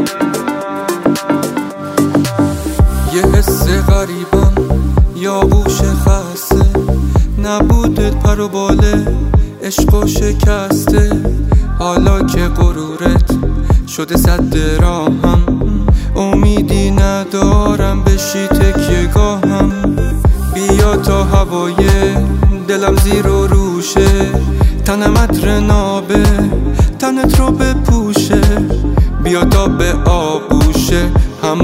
یه حس غریبم یا بوش خسته نبودت پر و باله عشق و شکسته. حالا که غرورت شده سد راهم امیدی ندارم بشی تکیه گاهم. بیا تا هوای دلم زیر و روشه تنم عطر نابه تنت رو بپوشه. بیا تا به آبوشه هم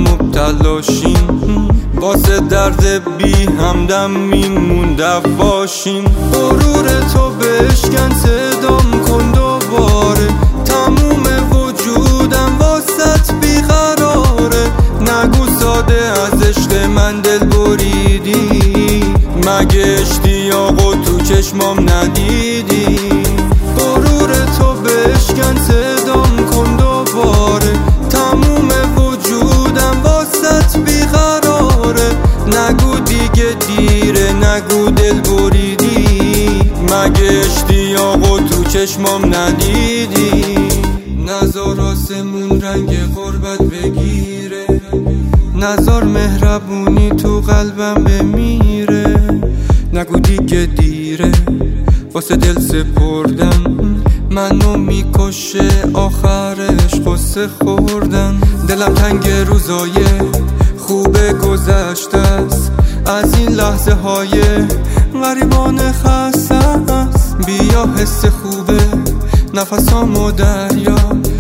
مبتلاشیم واسه درد بی همدم میمون دفاشیم. غرور تو بشکن صدام کن دوباره تموم وجودم واسط بیقراره. نگو ساده از عشق من دل بریدی مگه اشتیاقو تو چشمام ندیدی. غرور تو بشکن صدام کن دوباره تموم وجودم واسط بیقراره. نگو دیگه دیره نگو دل بریدی مگه اشتیاقو تو چشمام ندیدی. نزار آسمون رنگ غربت بگیره نزار مهربونی تو قلبم بمیره. نگو دیگه دیره واسه دل سپردم منو میکشه آخرش قصه خوردن. دلم تنگ روزای خوب گذشته است از این لحظه های غریبانه خسته است. بیا حس خوبه نفسامو دریا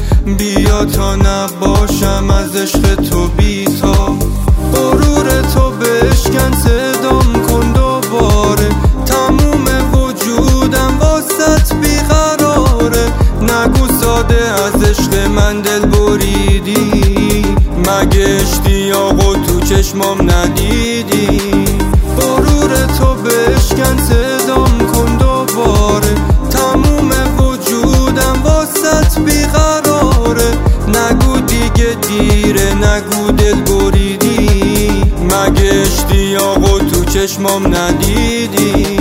بیا تا نباشم از عشق تو بی‌تاب. غرور تو بشکن صدام کن دوباره تموم وجودم واسط بیقراره. نگو ساده از عشق من دل بریدی مگه اشتیاقو تو چشمام ندیدی. غرور تو بشکن صدام کن دوباره تموم وجودم واسط بیقراره. نگو دیگه دیره نگو دل بریدی مگه اشتیاقو تو چشمام ندیدی.